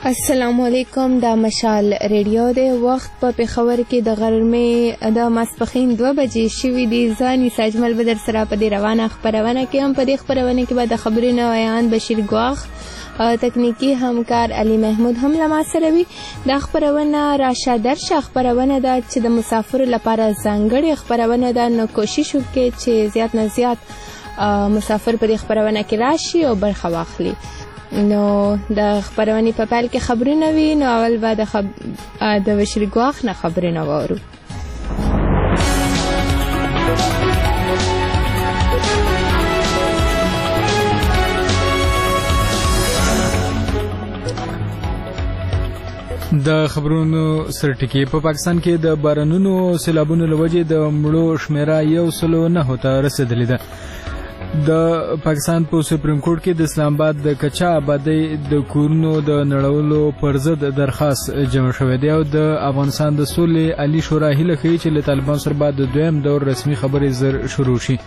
السلام علیکم. دا مشال ریډیو دی. وخت په پېښور کې د غرمې د ماسپښین 2 بجې شوي دي. زه ساجمل بدر سره په دې روانه خپرونه کې هم په دې خپرونه کې به د خبرونو ویان بشیر ګواخ، تکنیکی همکار علی محمود هم له ما سره وي. دا خپرونه راشه درشه خپرونه ده چې د مسافرو لپاره ځانګړې خپرونه ده، نو کوشش وکړئ چې زیات نه زیات مسافر په دې خپرونه کې راشي او برخه واخلي. نو د خبرونې په پیل کې خبرونه وي، نو اول به د بشیر ګواخ نه خبرونه واورو. د خبرونو سرټکی په پاکستان کې د بارانونو سیلابونو لوجې د مړو شمیره 109 ته رسیدلې ده. د پاکستان په سپریم کورټ کې د اسلام آباد د کچا آبادی د کورونو د نړولو پر ضد درخواست جمع شوی دی او د افغانستان د سولې عالی شورا هیله کوي چې له طالبان سره بعد د دویم دور رسمي خبرې زر شروع شي.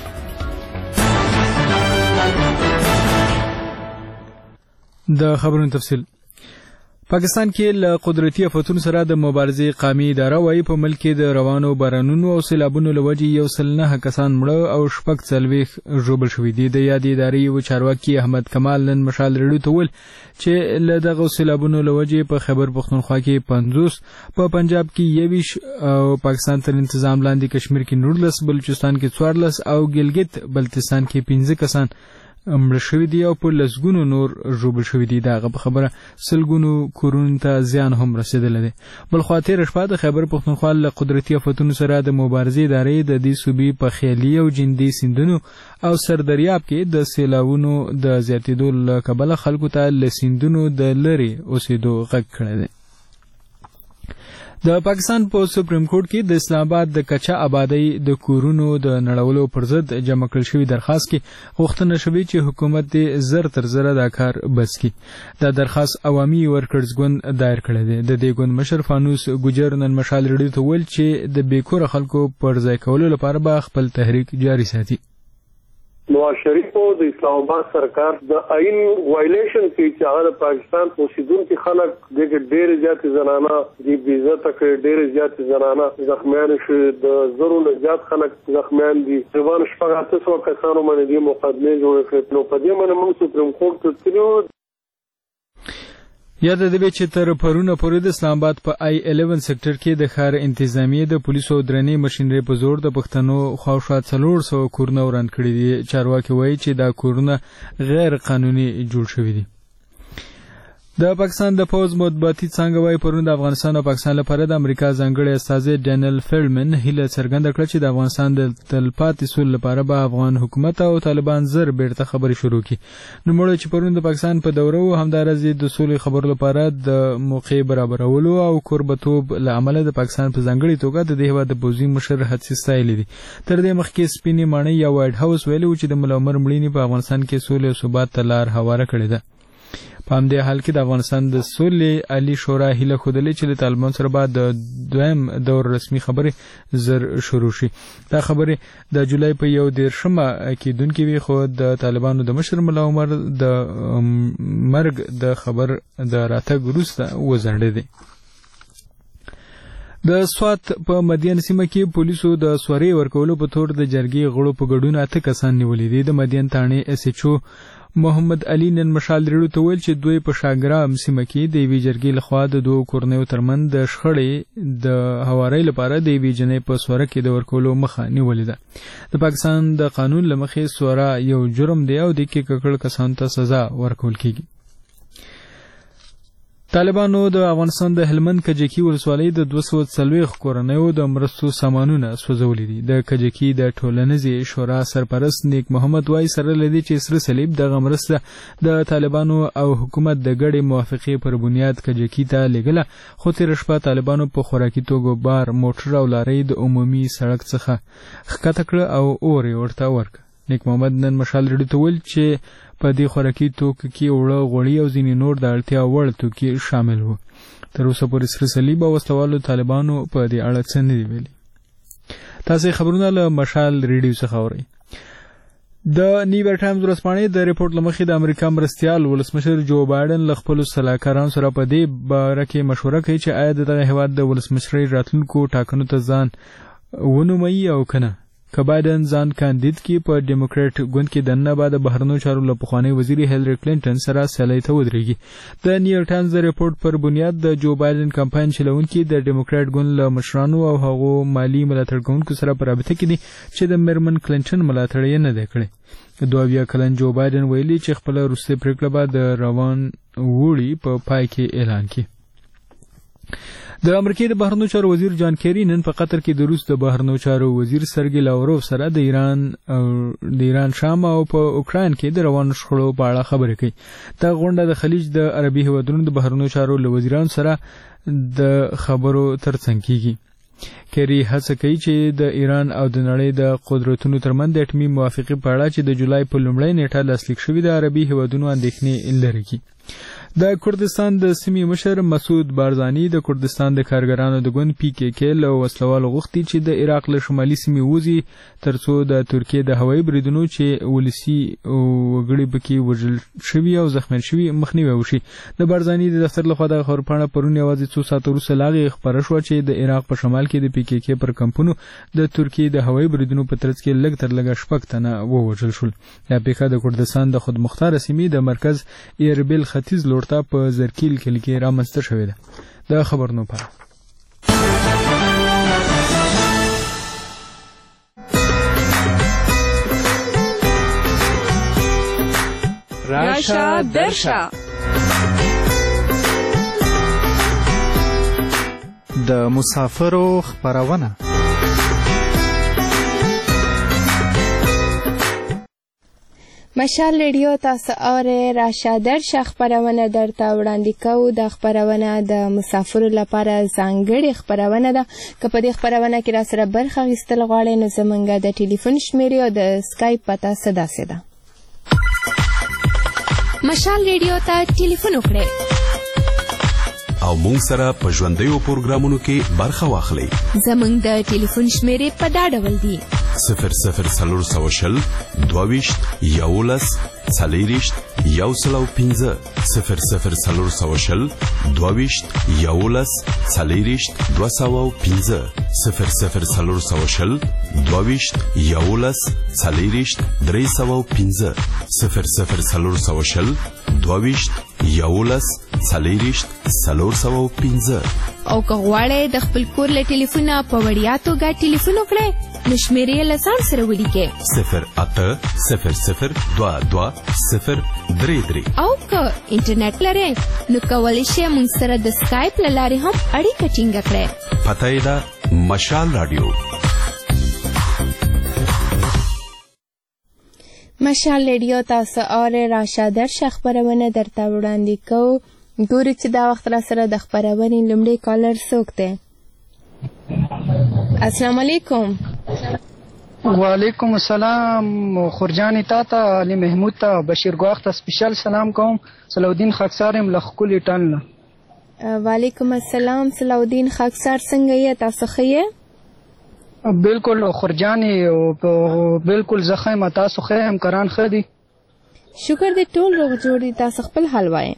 د خبرونو تفصیل. پاکستان کې له قدرتي آفتونو سره د مبارزې قومي اداره وايي په ملک کې د روانو بارانونو او سیلابونو له وجې 109 کسان مړه او 46 ژوبل شوي دي. د یادې ادارې یو چارواکي احمد کمال نن مشال ریډیو ته وویل چې له دغه سیلابونو له وجې په خیبر پختونخوا کې 50، په پنجاب کې 21 او پاکستان تر انتظام لاندې کشمیر کې 19، بلوچستان کې 14 او ګلګت بلتستان کې 15 کسان مړه شوي دي او په لسګونو نور ژوبل شوي دي. دغه په خبره سلګونو کورونو ته زیان هم رسېدلی دی. بلخوا تېره شپه د خیبر پختونخوا له قدرتي آفتونو سره د مبارزې ادارې د دې صوبې په خیالي او جندي سیندونو او سردریاب کې د سیلابونو د زیاتېدو له کبله خلکو ته له سیندونو د لرې اوسېدو غږ کړی دی. د پاکستان په سپریم کورټ کې د اسلام آباد د کچا آبادی د کورونو د نړولو پر ضد جمع کړل شوي درخواست کې غوښتنه شوې چې حکومت دې زر تر زره دا کار بس کړي. دا درخواست عوامي ورکرز ګوند دایر کړی دی. د دې ګوند مشر فانوس ګجر نن مشال ریډیو ته ویل چې د بیکوره خلکو پر ځای کولو لپاره به خپل تحریک جاري ساتي. نواز شریف او د اسلام آباد سرکار د آئین وایلیشن کې چې هغه د پاکستان اوسیدونکي خلک دغه ډېر زیات زنانه د بیزته کې ډېر زیات زنانه زخمیان شو، د زرو نه زیات خلک زخمیان دي. ځوان شپږ 800 کسانو باندې د مقدمه جوړ کړې. نو په دې باندې موږ سپریم کورټ ته تلو. یاد دی چې تر پرونه پورې د اسلام آباد په I11 سېکټر کې د ښار انتظامیې د پولیسو درنې ماشینري په زور د پښتنو خواوشا 400 کورونه وران کړي دي. چارواکي وایي چې دا کورونه غیر قانوني جوړ شوي دي. د پاکستان د پوز مطبوعاتي څانګه وايي پرون د افغانستان او پاکستان لپاره د امریکا ځانګړي استازي ډینل فیلډمن هیله څرګنده کړه چې د افغانستان د تلپاتې سولې لپاره به افغان حکومت او طالبان زر بیرته خبرې شروع کړي. نوموړی چې پرون د پاکستان په دوره و همدارنګه د سولې خبرو لپاره د موقع برابرولو او کوربتوب له امله د پاکستان په ځانګړي توګه د دې هیواد د پوځي مشر هڅې ستایلې دي. تر دې مخکې سپینې ماڼۍ یا وایټ هاوس ویلي و چې د ملا عمر مړینې په افغانستان کې سولې او ثبات ته لار هواره کړې ده. په همدې حال کې د افغانستان د سولې عالی شورا هیله ښودلې چې له طالبان سره بعد د دویم دور رسمي خبرې زر شروع شي. دا خبرې د جولای په 11مه کېدونکې وي، خو د طالبانو د مشر ملا عمر د مرګ د خبر د راتګ وروسته وځنډېدی. د سوات په مدین سیمه کې پولیسو د سوري ورکولو په تور د جرګې غړو په ګډون 8 کسان نیولي دي. د مدین تاڼې SHO محمد علي نن مشال ریډیو ته ویل چې دوی په شاګرام سیمه کې د یوې جرګې لخوا د دوه کورنیو ترمنځ د شخړې د هوارۍ لپاره د یوې جنۍ په سوره کې د ورکولو مخه نیولې ده. د پاکستان د قانون له مخې سوره یو جرم دی او د کې ککړ کسانو ته سزا ورکول کیږي. طالبانو د افغانستان د هلمند کجکی ولسوالۍ د 240 کورنیو د مرستو سامانونه سوځولي دي. د کجکی د ټولنیزې شورا سرپرست نیک محمد وای سره لدی چې سره صلیب د مرسته د طالبانو او حکومت د ګډې موافقې پر بنیاد کجکی ته لګله، خو تیر شپه طالبانو په خوراکي توګه بار موټر او لارۍ د عمومي سړک څخه ښکته کړه او اور یې ورته ورکړ. نیک محمد نن مشال ریډیو ته ویل چې په دې خوراکي توکو کې اوړه، غوړي او ځینې نور د اړتیا وړ توکي شامل وو. تر اوسه پورې سره صلیب او وسلوالو طالبانو په دې اړه څه نه دي ویلي. تاسو خبرونه له مشال ریډیو څخه اورئ. د نیویارک ټایمز ورځپاڼې د ریپورت لمخې د امریکا مرستیال ولسمشر جو بایدن له خپلو سلاکارانو سره په دې باره کې مشوره کوي چې آیا د دغه هیواد د ولسمشرۍ راتلونکو ټاکنو ته ځان ونوموي او کنه. که بایدن ځان کاندید کی په ډیموکراټ ګوند کې دننه بعد بهرنیو چارو له پخوانی وزیر هیلری کلینټن سره سیالۍ ته ودرېږي. د نیویارک ټایمز د ریپورت پر بنیاد د جو بایدن کمپاین چلونکي د ډیموکراټ ګوند له مشرانو او هغو مالی ملاتړ کوونکو سره په رابطه کې دي چې د میرمن کلینټن ملاتړ یې نه دی کړی. 22 کلن جو بایدن ویلي چې خپل وروستۍ پریکړه به د روان وړي په پای کې اعلان کړي. د امریکای د بهرنیو چارو وزیر جان کیری نن په قطر کې د روس د بهرنیو چارو وزیر سرګی لاوروف سره د ایران شام او په اوکراین کې د روانو شخړو په اړه خبرې کوي. دا غونډه د خلیج د عربي هیوادونو د بهرنیو چارو له وزیرانو سره د خبرو ترڅنګ کیږي. کیری هڅه کوي چې د ایران او د نړۍ د قدرتونو ترمنځ د اټومي موافقې په اړه چې د جولای په لومړۍ نیټه لاسلیک شوې د عربي هیوادونو اندېښنې لرې کړي. د کردستان د سیمې مشر مسعود بارزانی د کردستان د کارګرانو د ګوند پی کې کې له وسلوالو غوښتي چې د عراق له شمالي سیمې وځي ترڅو د ترکیې د هوایي بریدونو چې ولسي وګړي پکې وژل شوي او زخمیان شوي مخنیوی وشي. د بارزانی د دفتر لخوا د خبرپاڼه پرون یوازې څو ساعته وروسته لا هغې خپره شوه چې د عراق په شمال کې د پی کې کې پر کمپونو د ترکیې د هوایي بریدونو په ترڅ کې لږ تر لږه 6 تنه ووژل شول. دا پیښه د کردستان د خودمختاره سیمې د مرکز ایربیل ختیځ لور ته په زرکیل کلي کې رامنځته شوې ده. د خبرونو په راشه درشه د مسافرو خبرونه. مشال ریډیو تاسو اورئ. راشه درشه خبرونه درته وړاندې کوو. د خبرونه د مسافرو لپاره ځانګړې خبرونه ده. که په دې خبرونه کې را سره برخه اخیستل غواړئ نو زموږ د ټلیفون شمیرې او د سکایپ پته څه داسې ده. مشال ریډیو ته ټلیفون وکړئ او مونږ سره په ژوندیو پروګرامونو کې برخه واخلئ. زموږ د ټلیفون شمیرې په دا ډول دي: 00 22 11 40 105 00 22 11 40 205 00 22 11 40 305 00 22 11 40 305. او که غواړئ د خپل کور له ټلیفونه په وړیا توګه ټلیفون وکړئ نو شمیرې له ځان سره ولیکئ 0800 22 033. او که انټرنیټ لرئ نو کولی شئ موږ سره د سکایپ له لارې هم اړیکه ټینګه کړئ. پته یې ده مشال راډیو. مشال ریډیو تاسو اورئ. راشه درشه خبرونه درته وړاندې کوو. ګورو چې دا وخت را سره د خبرونې لومړی کالر څوک دی. السلام علیکم. وعلیکم السلام. خورجانی تا ته علي محمود ته بشیر ګواخ ته سپیشل سلام کوم. صلاحالدین خاکسار یم له ښکلي ټن نه. وعلیکم السلام صلاحالدین خاکسار. څنګه یې تاسو ښه یې؟ بالکل خورجانی بالکل زه ښه یم. تاسو ښه یم کران ښه دي؟ شکر دی ټول روغ جوړ دي. تاسو خپل حال وایئ؟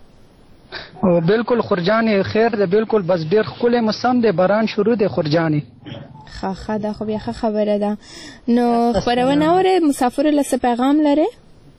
بالکل خورجانی خیر ده. بالکل بس ډیر ښکلی موسم دی. باران شروع دی خورجانی. ښه دا خو بیا ښه خبره ده. نو خبرونه اورئ. مسافرو له څه پیغام لرئ؟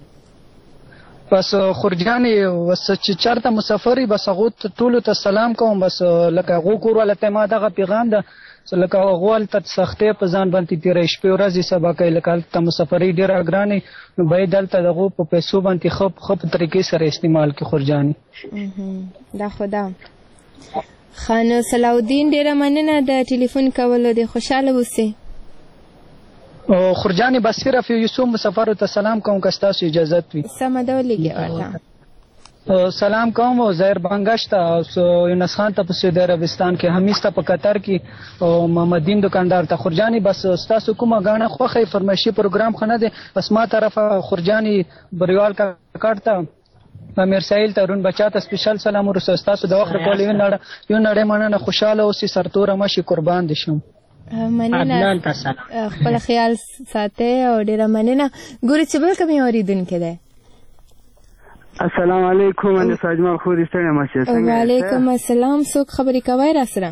بس خورجانی بس چې چېرته مسافر وي بس هغو ټولو ته سلام کوم. بس لکه هغو کور والا ته ما دغه پیغام ده لکه هغو هلته سختۍ په ځان باندې تېروي. شپې ورځې سبا کوي. لکه هلته مسافرۍ ډېره ګرانې نو باید هلته د هغو په پیسو باندې ښه په طریقې سره استعمال کړي خورجاني. دا خو ده. ښه نو صلاحالدین ډېره مننه د ټلیفون کولو دی. خوشحاله اوسئ. خورجاني بس صرف یو څو مسافرو ته سلام کوم که ستاسو اجازت وي. سمه ده ولیکئ ورته. سلام کوم زهیر بنگش ته، یونس خان ته په سعودي عربستان کې، حمیز ته په قطر کې، او محمدین دکاندار ته. خورجاني بس ستاسو کومه غاڼه خوښه فرمایشي پروګرام خو نه دی، بس ما طرفه خورجاني بریوال کاکړ ته، امیر سایل ته، رون بچا ته سپیشل سلام ورسوه. ستاسو د وخت کول یو نړۍ مننه. خوشاله اوسئ، سرتوره مشي، قربان دي شم. مننه خپل خیال ساتئ او ډیره مننه. ګورې چې بل کوم اوریدونکی دی. السلام علیکم. انا ساجمال خوري ستړی مشه. وعلیکم السلام. څوک خبرې کوي را سره؟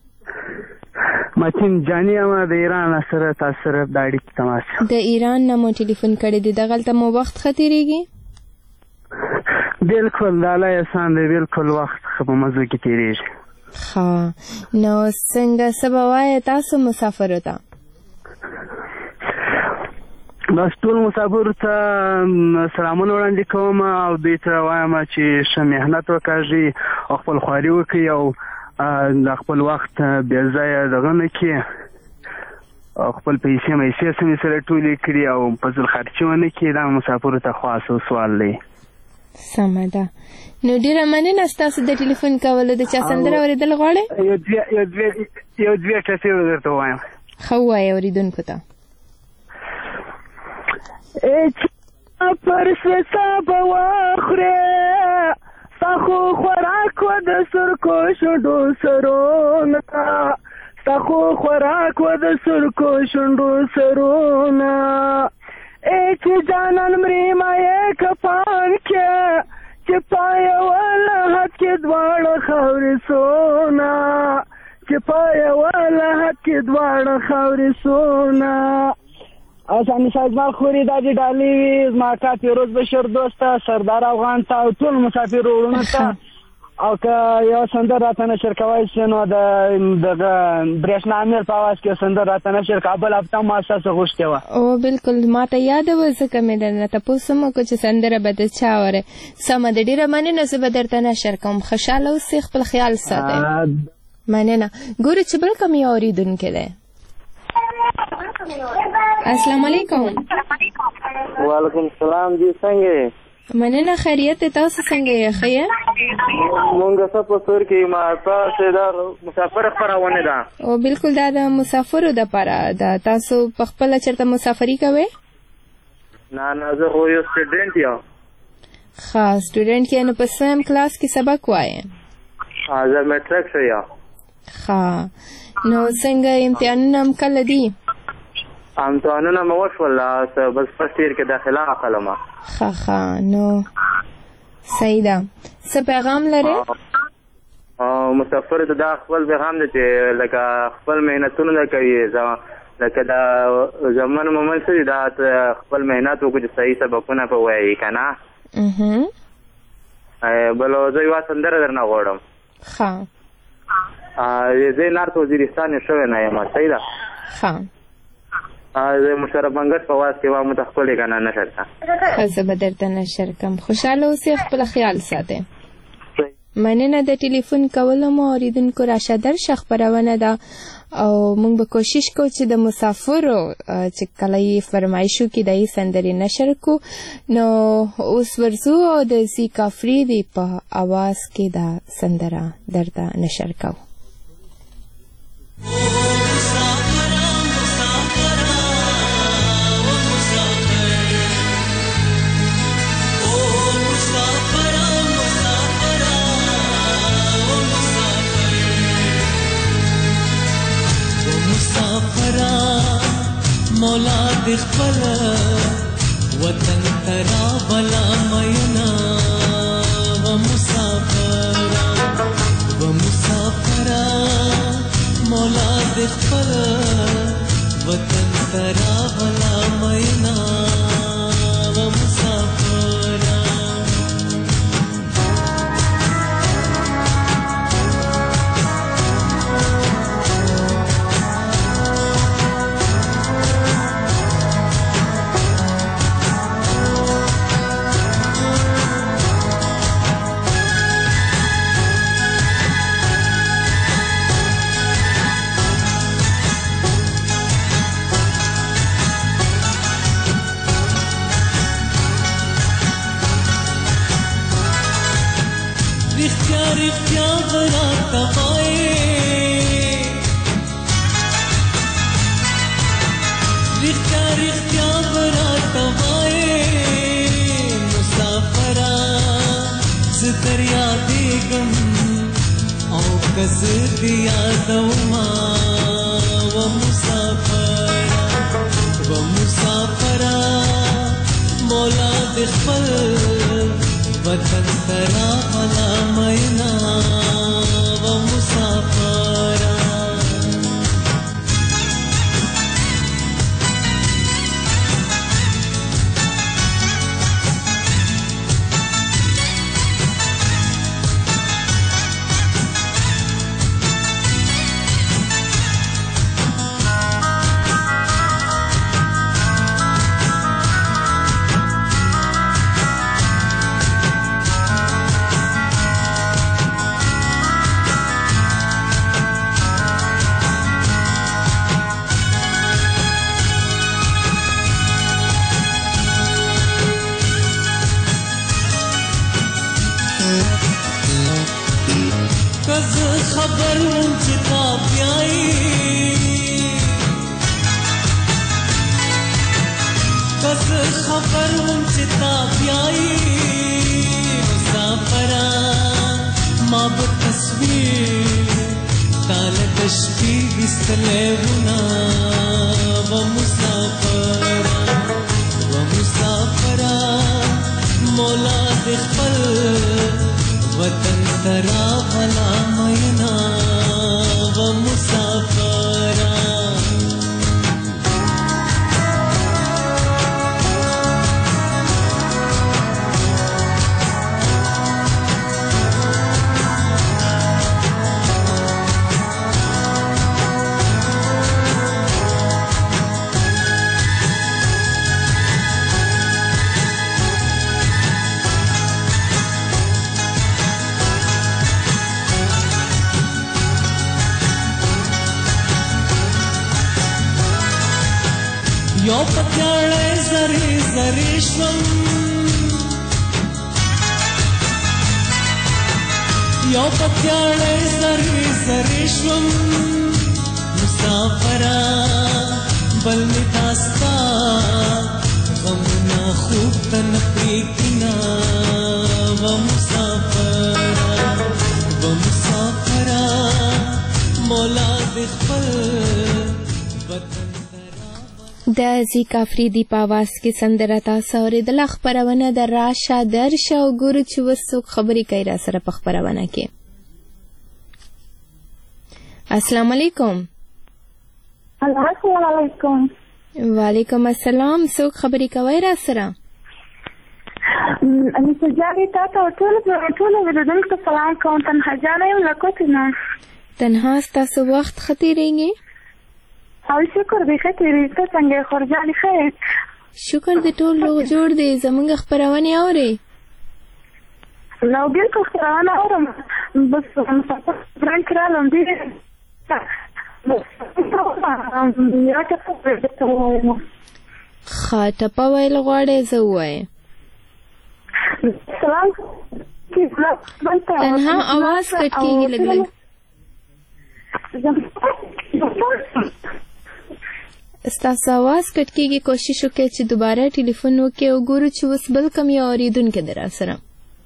متین جانی ما د ایران سره تاسو سره د اړیکې تماس. د ایران نه مو ټلیفون کړی دی. دغلته مو وخت ختیریږي؟ بالکل د الله احسان دی. بالکل وخت په مزه کې تیریږي. ښه نو څنګه سبا وایې تاسو مسافرو ته؟ بس ټول مسافرو ته سلامونه وړاندې کوم او دوی ته وایم چې ښه محنت وکړي او خپل خواري وکړي او د خپل وخت بې ځایه دغه نه کړي او خپل پیسې سمې سره ټولې کړي او فضل خرچې ونه کړي. دا مسافرو ته خاص سوال دی. سمه ده. نو ډیره مننه ستاسو د ټلیفون کولو. د چا سندره اورېدل غواړئ؟ یو دوې ټسې درته ووایم. ښه ووایه اورېدونکو ته. پر سوسه به واخورې ستا خو خوراک و د سرکو شونډو سرونه ستا خو خوراک و د سرکو شونډو سرونه چې جانان مرې مایې کپان کې چې پایه والا حد کې دواړه خاورې سونه چې پایه والا حد کې دواړه خاورې سونه. اساني سازمان خوري دا دي ډالي وي زما کا پیروز بشیر دوسته سردار افغان ته او ټول مسافر وروڼو ته او که یو سندر راته نشر کوی شي نو د برېښنا امیر په اواز کې سندر راته نشر کابل هفته ما ستاسو غوښتې وه. او بالکل ما ته یاده وه ځکه مې درنه تپوس هم وکړو چې سندره به د چا اورې. سمه ده ډېره مننه. زه به درته نشر کوم. خوشحاله اوسئ. خپل خیال ساتئ. مننه. ګورې چې بل کوم یو اورېدونکی دی. السلام علیکم. وعلیکم السلام. جی څنګه؟ مننه. خیریت دی. تاسو څنګه یې؟ ښه یې؟ مونږ څه په سور کې ما تاسو دا مسافر خپرونه ده. او بالکل دا د مسافرو دپاره ده. تاسو په خپله چېرته مسافري کوئ؟ نه زه خو یو سټوډنټ یم. ښه سټوډنټ یې. نو په سم کلاس کې سبق وایې؟ زه میټرک یم. ښه نو څنګه امتحانونه هم کله دي؟ امتحانونه مې وشول بس فرسټ ایئر کې داخله اخلم. ښه نو صحیح ده. څه پیغام لرئ؟ مسافر ته دا خپل پیغام دی چې لکه خپل محنتونه نه کوي لکه دا زمن مومن څه دي دا خپل محنت وکړو چې صحیح سبقونه په وایي که نه. بل زه یوه سندره درنه غواړم. ښه زه نارت وزیرستان شوی نه یم. صحیح ده. ښه زه مشرف منګش په واز کې وام ته خپلې که نه نشر ته. زه به درته نشر کم. خوشحاله اوسئ. خپل خیال ساتئ. مننه. د ټلیفون کولو مو اورېدونکو راشه درشه خپرونه ده او موږ به کوشش کوو چې د مسافرو چې کله یې فرمایشو کې د یې سندرې نشر کو. نو اوس ورځو او د زیکا فریدي په اواز کې دا سندره درته نشر کوو. مولا د خپل وطن ترا بلا مینا و مسافرا مولا د خپل وطن ترا بلا مینا و مسافرا. رښتیا راته وایې رښتیا راته وایې مسافره زه در یادېږم او که زه دې یادومه و و مسافرا مولا د خپل وطن ترا غلا مینا و مسافرا خبر انتخاب یائی کس خبر انتخاب یائی مسافرا ما بتصویر تال تشبی استلیونا و مسافرا مولا دخل وطن ترا غلا مینا و مسافرا یو پتیاړې زری زری شوم یو پتیاړې زری زری شوم مسافرا بل می داستا غمنا خوب تن پریتنا و مسافرا مولا دخل وطن د زیک افریدي په आवाज کې سندره تاسو اورېدل. خبرونه د راشه درشه او ګورو چې وسوک خبرې کوي را سره په خبرونه کې. السلام علیکم. السلام علیکم. وعلیکم السلام. څوک خبرې کوي را سره؟ امی سجادي تاسو ټول ورودونکو سلام کوم. تنها جانه یم لکوتنه. تنها تاسو وخت خطرېږي؟ او شکر دې خطرې ته څنګه خورجانې خیر. شکر دې ټول روغ جوړ دی. زمونږ خبرونه اوري؟ نو بالکل خبرونه اورم. بس مسافر بران کرالم دې ښه ټپه ویل غواړې زه ووایم؟ تنها आवाज کټ کېږي لږ لږ. ستاسو आवाज کټ کېږي. کوشش وکړئ چې دوباره ټلیفون وکړئ او ګورو چې اوس بل کوم یو اورېدونکی دی را سره.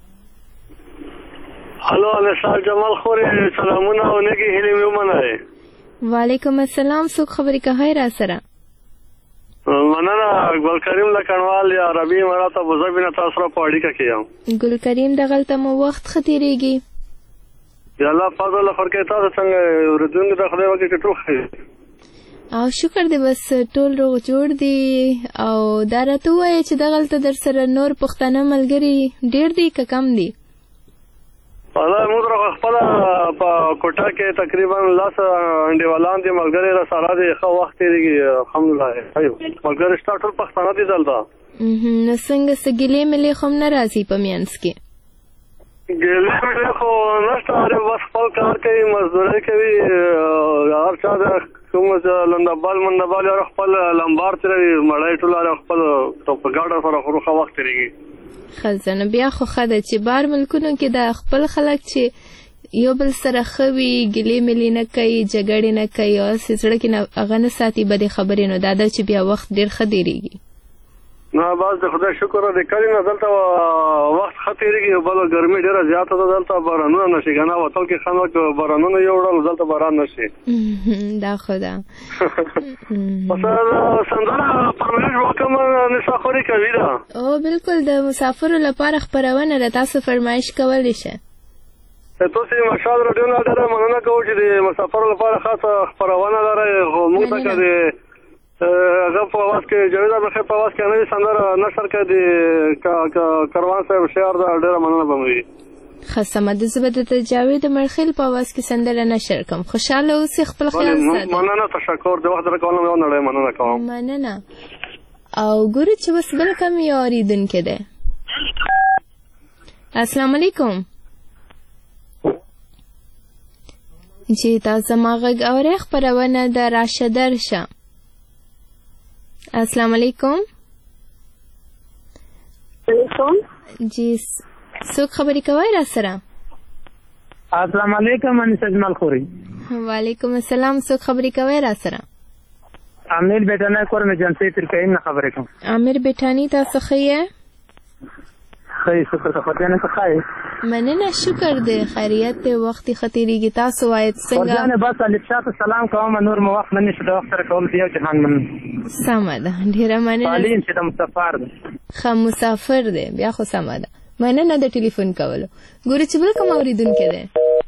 هلو نثار جمال خورې سلامونه او نیکې هیلې مې ومنئ. وعلیکم السلام. څوک خبرې کوي را سره؟ مننه. ګلکریم لکڼوال یا عربي امارات ابوظبي نه تاسو سره په اړیکه کې یم. ګلکریم دغلته مو وخت ښه تېرېږي؟ یا الله فضل فرکې تاسو څنګه اورېدونکي د خدای وکړي چې ټول ښه او شکر دی. بس ټول روغ جوړ دي. او دا راته ووایه چې دغلته در سره نور پښتانه ملګري ډېر دي که کم دي؟ والله موږ خپله په کوټه کې تقریبا 10 انډیوالان دي ملګري را سره دي. ښه وخت تېرېږي الحمدلله. ملګري شته ټول پښتانه دي دلته. نو څنګه څه ګیلې ملې خو هم نه راځي په منځ کې؟ ګیلې ملې خو نشته. بس خپل کار کوي مزدوري کوي. هر چا د کوم لندبال مندبال یو خپل لمبار تېروي مړی ټول خپل په ګاډه سره خو ښه وخت تېرېږي. ښه نو بیا خو ښه ده چې بار ملکونو کې د خپل خلک چې یو بل سره ښه وي ګیلې ملې نه کوي جګړې نه کوي او هسې زړه کې هغه نه ساتي بدې خبرې. نو دا ده چې بیا وخت ډېر ښه تېرېږي. نه بس د خدای شکر دی کلی نه دلته وخت ښه تېرېږي بل ګرمي ډېره زیاته ده دلته بارانونه نشي که نه وتل کې خلک بارانونه یوړل دلته باران نشي دا خو ده سندره پرمنټ وکم نساخوري کوي ده او بالکل د مسافرو لپاره خپرونه ده تاسو فرمایش کولی شئ تاسو مشال راډیو نه ډېره مننه کوو چې د مسافرو لپاره خاصه خپرونه لرئ خو موږ ته که د هغه په اواز کې جاوید احمدخېل په اواز کې نوې سندره نشر کړه د کاروان صاحب شعر ده ډېره مننه به مو وي ښه سمه ده زه به د جاوید احمدخېل په اواز کې سندره نشر کړم خوشحاله اوسئ خپل خیال ساتئ مننه تشکر د وخت راکولو یو نړۍ مننه کوم مننه او ګورو چې اوس بل کوم یو اورېدونکی دی السلام علیکم چې تاسو زما غږ اورئ خپرونه د راشه درشه السلام علیکم جی څوک خبرې کوئ را سره السلام علیکم انیس اجمل خوري وعلیکم السلام څوک خبرې کوئ را سره امیر بیٹانی کور مې جنسي ترکایم نه خبرې کوم امیر بیٹانی تاسو ښه یې خیر شکر ته خدای نه ښه مننه شکر دی خیریت دی وخت ښه تېرېږي تاسو وایئ څنګه ورځانه بس الفشا ته سلام کوم نور مو وخت نه نشته د وخت سره کول یو جهان من سمه ده ډېره مننه تعلیم چې د مسافر دی ښه مسافر دی بیا خو سمه ده مننه د ټلیفون کولو ګورو چې بل کوم اورېدونکی دی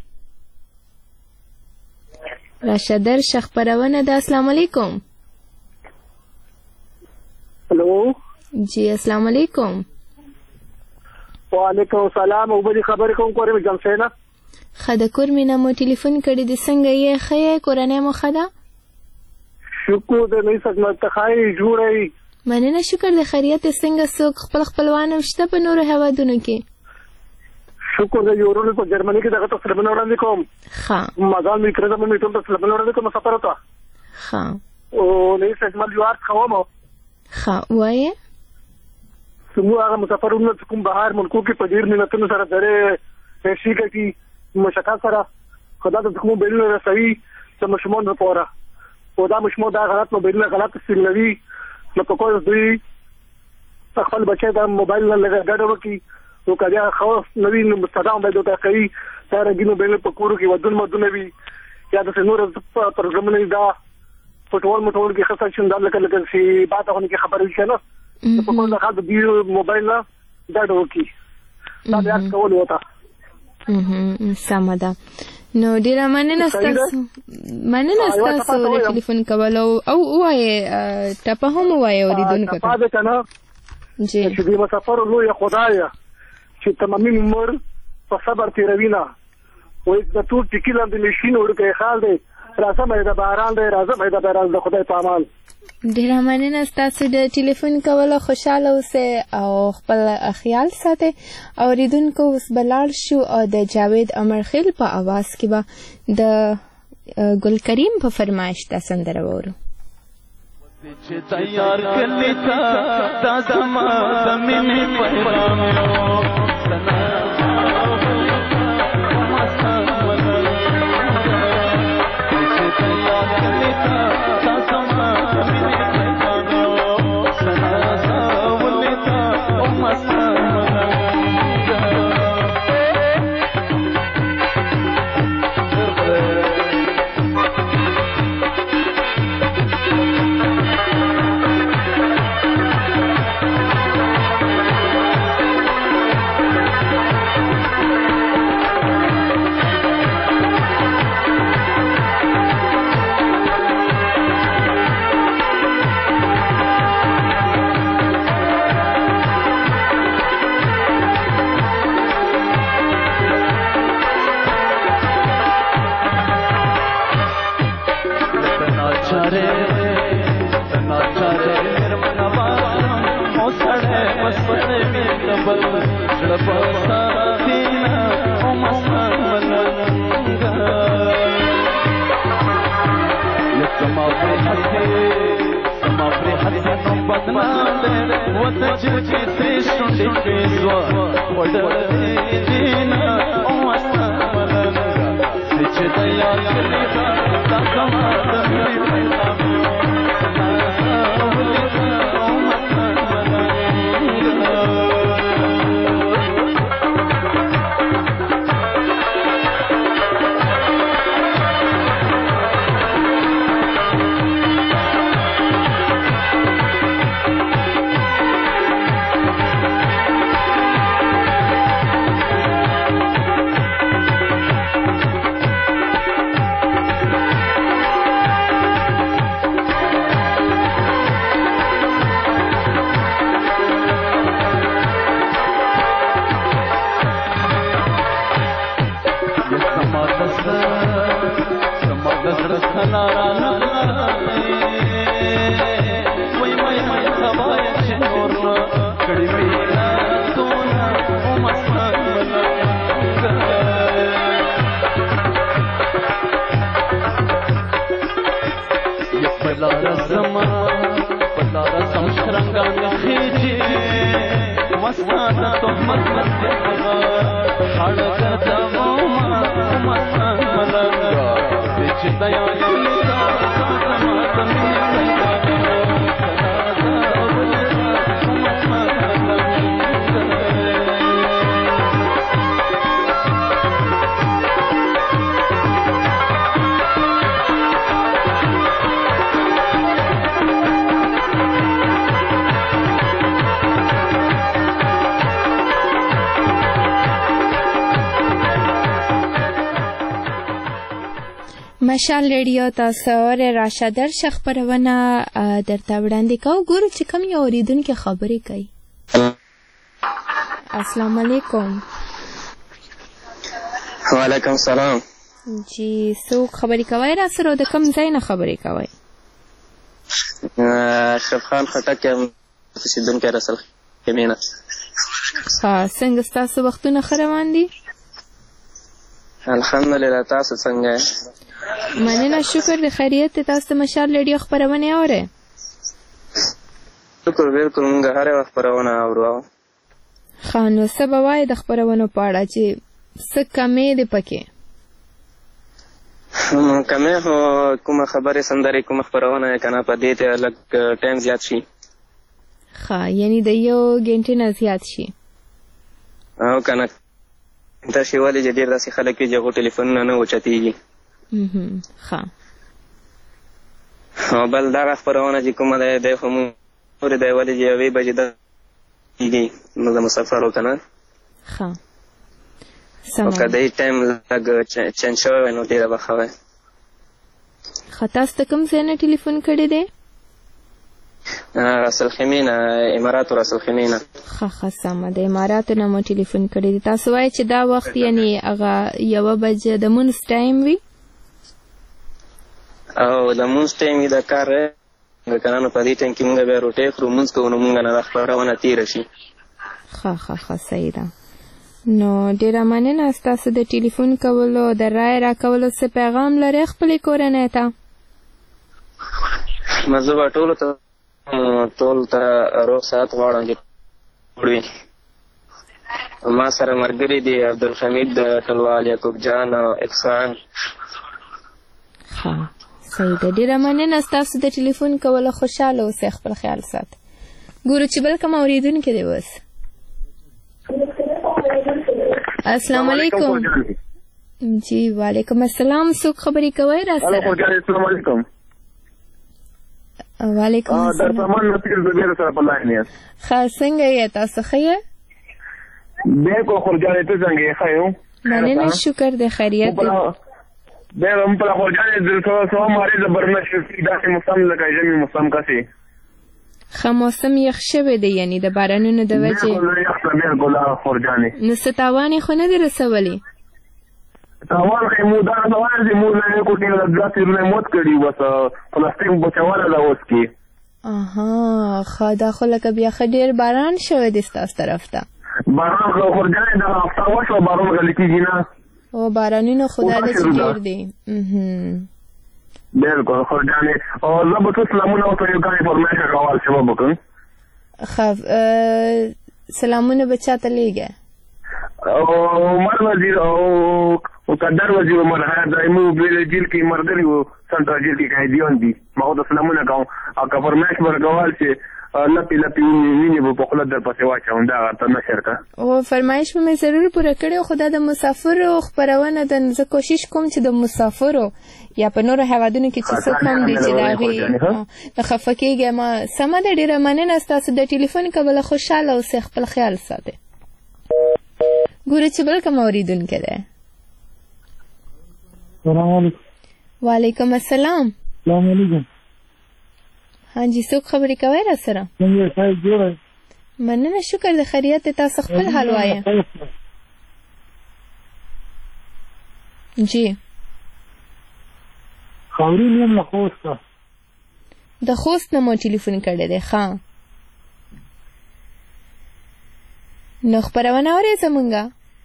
راشه درشه خپرونه ده السلام علیکم هلو جی السلام علیکم وعلیکم السلام او بلی خبرې کوم کور مې جمشې نه ښه د کور مې نه مو ټلیفون کړی دی څنګه یې ښه یې کورنۍ مو ښه ده شکر د نوي خدمت ته ښایي جوړی مننه شکر د خیریت څنګه څوک خپل خپلوان شته په نورو هیوادونو کې شکر د یورونو په جرمني کې دغه ته سلامونه وړاندې کوم ښه مازال مې کړه مې ټول ته سلامونه وړاندې کوم سفر ته ښه او نوي خدمت یوار کوم ښه وایې زموږ هغه مسافرونه چې کوم بهر ملکو کې په ډېر مینتونو سره درې پیسې ګټي مشقت سره خدا ته کوم بیلونه رسوي د ماشومانو لپاره او دا ماشومان دا غلط موبایلونه غلط استعمالوي نو په کوم دوی خپل بچی دا موبایل نه لګا ډډه وکړي نو که بیا خوف نوي نو مستدام باید ورته کوي دا رنګین موبایل په کورو کې ودونه وي یا داسې نور پروګرامونه دا پټول مټول کې خاصه چې دا لکه چې باته هونه کې خبرې شي نه په کوم ځای د موبایل نه ډډه وکړي دا بیا کول وته سمه ده نو ډېره مننه ستاسو د ټلیفون کولو او ووایې ټپه هم ووایې اورېدونکو ته ټپه ده که نه چې د مسافرو لویه خدایه چې تمامي عمر په صبر تېروي نه وایي د ټول ټکي لاندې مشین وړوکی خال دی راځه مې د باران دی راځه مې د باران د خدای په امان ډېره مننه ستاسو د ټلیفون کولو خوشحاله اوسئ او خپل خیال ساتئ اورېدونکو اوس به لاړ شو او د جاوید احمدخېل په اواز کې به د ګل کریم په فرمایش دا سندره واورو تیار کلی تا دا زما د مینې پیغام مشال ریډیو تاسو اورئ. راشه درشه خپرونه درته وړاندې کوو. ګورو چې کوم یو اورېدونکی خبرې کوي. السلام علیکم. وعلیکم السلام. جی څوک خبرې کوئ را سره او د کوم ځای نه خبرې کوئ؟ اشرف خان خټک یم، اوسېدونکی رسل خیمې نه. څنګه ستاسو وختونه ښه روان دي؟ الحمدلله. تاسو څنګه یې؟ مننه، شکر د خیریت. تاسو د مشال ریډیو خپرونې اورئ؟ شکر، بلکل موږ هره وخت خپرونه اورو. ښه، نو څه به وایې د خپرونو په اړه چې څه کمې دي پکې؟ کمې خو کومه خبرې سندرې کومه خپرونه یې که نه په دې ته لږ ټایم زیات شي. ښه، یعنې د یو ګنټې نه زیات شي. او که نه داسې ولې چې ډېر داسې خلک وي چې هغو ټلیفونونه نه اوچتېږي. ښه. او بل دغه خپرونه چې کومه دی دی خو مونږ اورې دی ولې چې یوې بجې ده کېږي نو د مسافرو که نه. ښه، او که دی ټایم لږ چینج شوی وی نو ډېره به ښه وی. ښه، تاسو ته کوم ځای نه ټلیفون کړی دی؟ رسل خیمې نه، اماراتو رسل خیمې نه. ښه سمه، د اماراتو نه مو ټلیفون کړی دی. تاسو وایئ چې دا وخت یعنې هغه 1 بجه د مونځ ټایم وي؟ او د مونځ ټایم وي د کار که نه، نو په دې ټایم کې مونږ بیا روټۍ خورو، مونځ کوو، نو مونږ نه دا خپرونه تېره شي. ښه صحیح ده. نو ډېره مننه ستاسو د ټلیفون کولو د رایې راکولو. څه پیغام لرئ خپلې کورنۍ ته؟ زه به ټولو ته روغ صحت غواړم چې وي. ما سره ملګري دي عبدالحمید ټلوال، یعقوب جان او احسان. ښه صحیح ده، ډېره مننه ستاسو د ټلیفون کولو. خوشحاله اوسئ، خپل خیال ساتئ. ګورو چې بل کوم اورېدونکی دی اوس. السلام علیکم. جی وعلیکم السلام. څوک خبرې کوئ را سره؟ السلام علیکم. وعلیکم السلام. در سامان نصیر زبیر سره په لاین یاست. ښه، څنګه یې تاسو؟ ښه یې؟ بلکل خورجانې، ته څنګه یې؟ ښه یو، مننه، شکر د خیریت دی. بیا هم په خورجانې درته مارې زبر نه شي، داسې موسم لکه ژمي موسم کسې. ښه، موسم یخ شوی دی یعنې د بارانونو د وجې؟ بلکل یخ ده، بلکل خورجانې. نو څه تاوان یې خو نه دی رسولی؟ تاوان خو یې مو دا تاوان چې مو نه کوټې داسې رونه موت کړي، بس پلاستیک بچوله ده اوس کې. ښه، دا خو لکه بیا ښه ډېر باران شوی دی ستاسو طرف ته؟ باران خو خورجانې دغه هفته وشوه، باران غلی کېږي نه. او بارانونه خو دا ده چې ډېر دي. بلکل خورجانې. او زه به څه سلامونه ورته یو ګڼې فرمایشه کول چې به وکړم. ښه، سلامونه به چا ته لیږئ؟ عمر وزیر او قدر وزیر عمر حیات دایمو بیل جیل کې ملګري وو، سنټرل جیل کې قیدیان دي. ما ورته سلامونه کوم او که فرمایش به راکول چې لپې وینې به په خوله در پسې واچوم، دا ورته نشر که. او فرمایش به مې ضرور پوره کړی، خو دا د مسافرو خپرونه ده. زه کوشش کوم چې د مسافرو یا په نورو هیوادونو کې چې څه کوم دي چې د هغې نه خفه کېږي. ما سمه ده، ډېره مننه ستاسو د ټلیفون کوله. خوشحاله اوسئ، خپل خیال ساتئ. ګورو چې بل کوم اورېدونکی دی. السلام علیکم. وعلیکم السلام. السلام علیکم. ها جی، څوک خبرې کوئ را سره؟ څنګه صاحب جوړه؟ مننه، شکر د خیریت. تاسو خپل حال وایه. جی خاورین یم له خوسته. د خوست نه مو ټلیفون کړی دی. ښه نو خپرونه اورئ زمونږه؟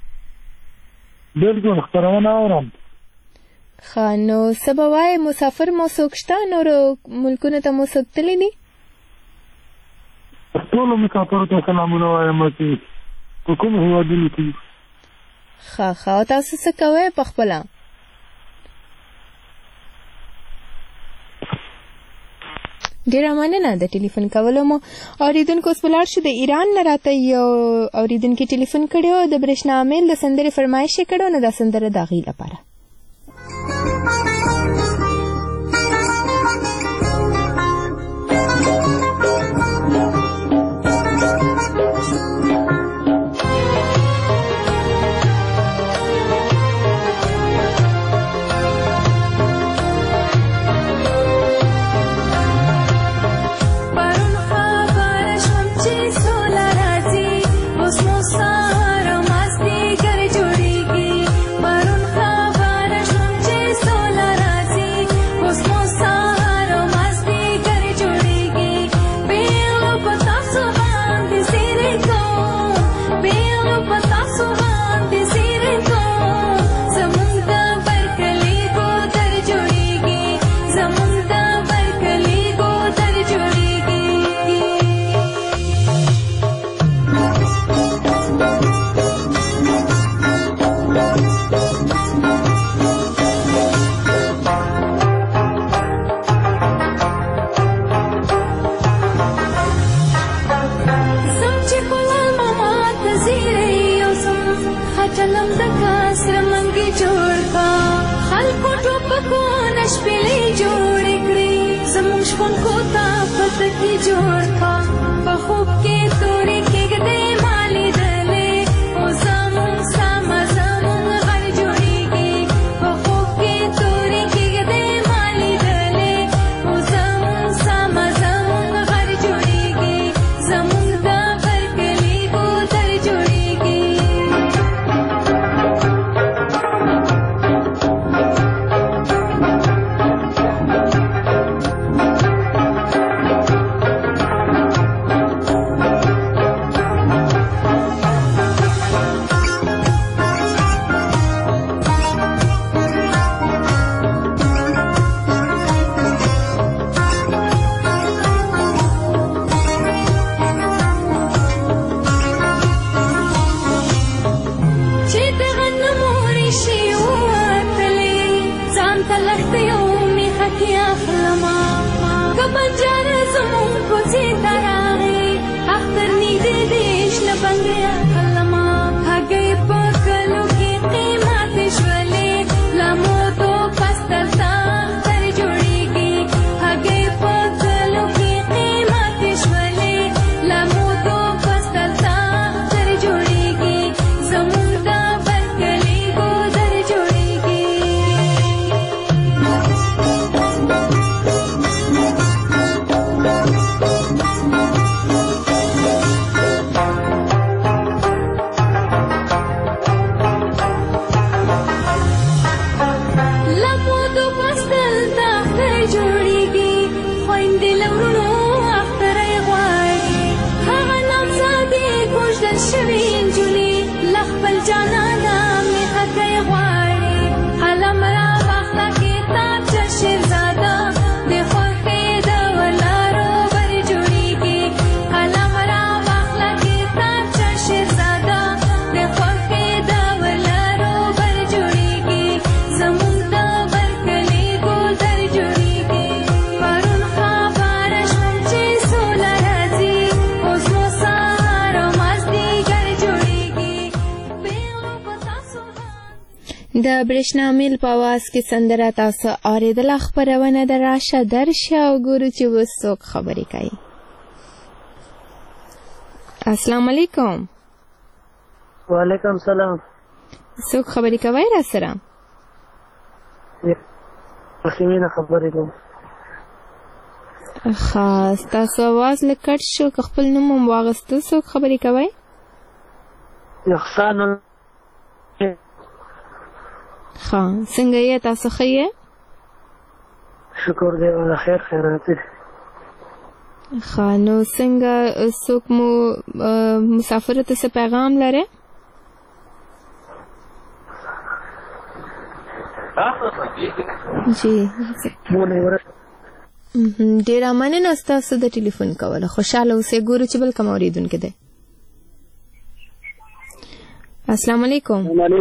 بلکل خپرونه اورم. ښه نو څه به وایې مسافر مو څوک شته نورو ملکونو ته مو څوک تللی دي؟ ټولو مسافرو ته سلامونه وایم چې په کوم هېوادونو کې. ښه ښه او تاسو څه کوئ په خپله؟ ډېره مننه د ټلیفون کولو مو. اورېدونکو اوس ولاړ شو د ایران نه راته یو اورېدونکي ټلیفون کړی و د برېښنا میل د سندرې فرمایش یې کړی و نو دا سندره د هغې لپاره. د برېښنا میل په اواز کې سندره تاسو اورېدله. خپرونه د راشه درشه او ګورو چې اوس څوک خبرې کوي. السلام علیکم. وعلیکم سلام. څوک خبرې کوي را سره؟ رحیمینه خبرې کوم. ښه ستاسو اواز لږ کټ شو که خپل نوم هم واغسته. څوک خبرې کوي؟ احسان. ښه څنګه یې تاسو ښه یې؟ شکر دی ولا خیر خیرات دی. نو څنګه څوک مو مسافر ته څه پیغام لري؟ جی ډیره مننه ستاسو د ټلیفون کوله. خوشاله اوسئ. ګورو چې بل کوم اورېدونکی دی. السلام علیکم.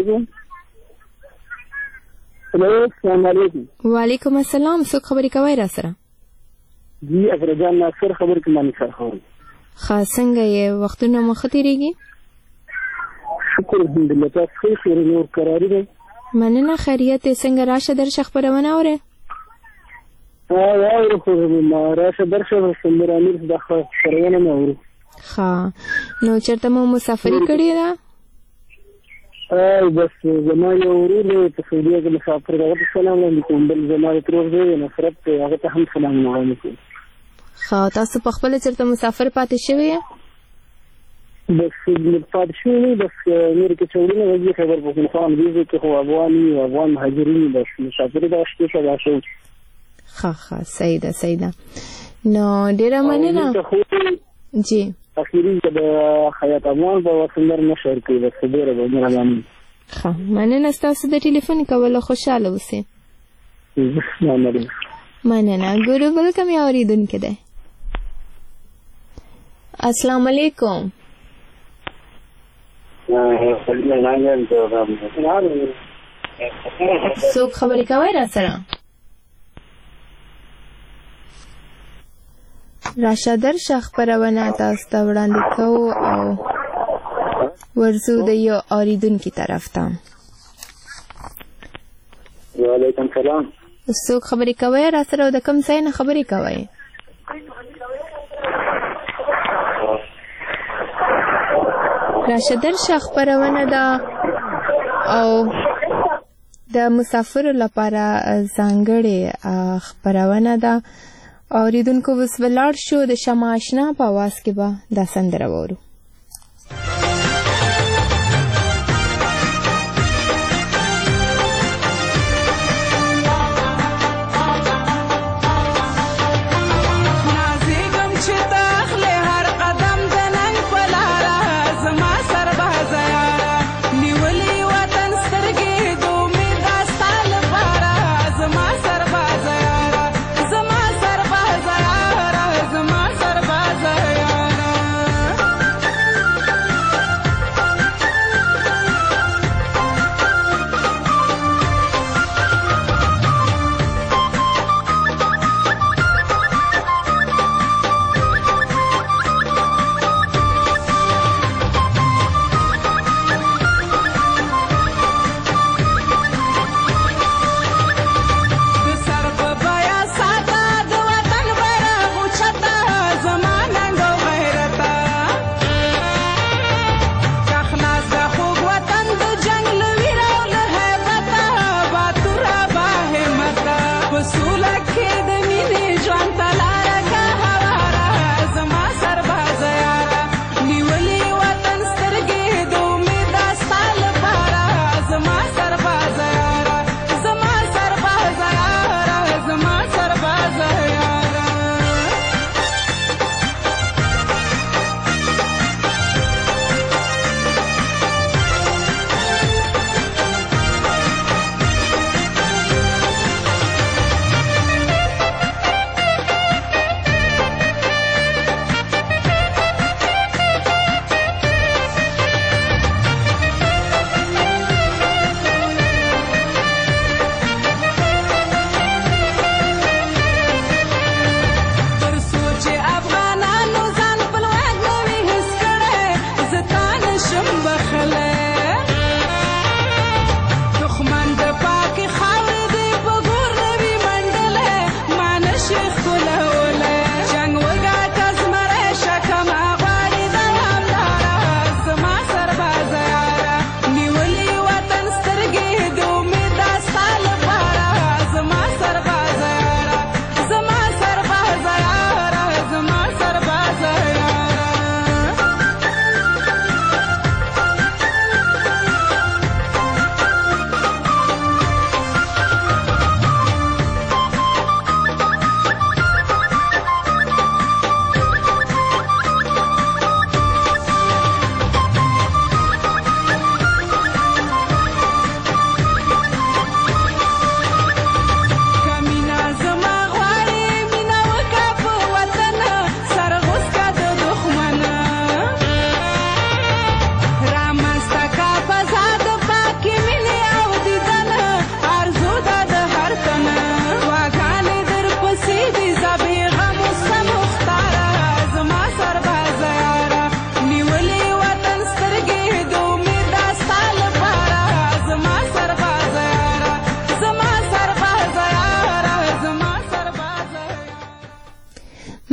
السلام علیکم. وعلیکم السلام. څوک خبرې کوئ را سره؟ جی اکرجان ناصر خبر کې مانی سره خبر. ښه څنګه یې وختونه مو ښه تېرېږي؟ شکر الحمدلله. تاسو ښه خیر نور قراري دی؟ مننه خیریت دی. څنګه راشه درشه خپرونه اورئ؟ واورو خو راشه درشه سندرانیر د خپرونه مې اورو. ښه نو چېرته مو مسافري کړې ده؟ بس زما یو ورور دی په سعودیه کې مسافر دی. هغه ته سلام وړاندې کوم. بل زما د ترور دی نصرت دی، هغه ته هم سلام وړاندې کوم. ښه تاسو په خپله چېرته مسافر پاتې شوي یې؟ بس پاتې شوي نه، بس نور کې چورونه وږي خبر پښتونخوا انګریزي کې خو افغان وي، افغان مهاجرین بس مسافري دغه شپې سبا شوي. ښه صحیح ده صحیح ده. نو ډېره مننه. جی اخیری د حیات افغان په وسندر نشر کوي. بس ډېره به مهرباني. ښه مننه ستاسو د ټلیفون کولو. خوشحاله اوسئ. مننه. ګورو بل کوم اورېدونکی دی. السلام علیکم. څوک خبرې کوئ را سره؟ راشه درشه خپرونه تاسو ته وړاندې کوو او ورځو د یو اورېدونکي طرف ته. وعلیکم سلام. څوک خبرې کوئ را سره او د کوم ځای نه خبرې کوئ؟ راشه درشه خپرونه ده او د مسافرو لپاره ځانګړې خپرونه ده. اوریدونکو اوس ولاړ شو د شمع اشنا په اواز کې به دا سندره واورو.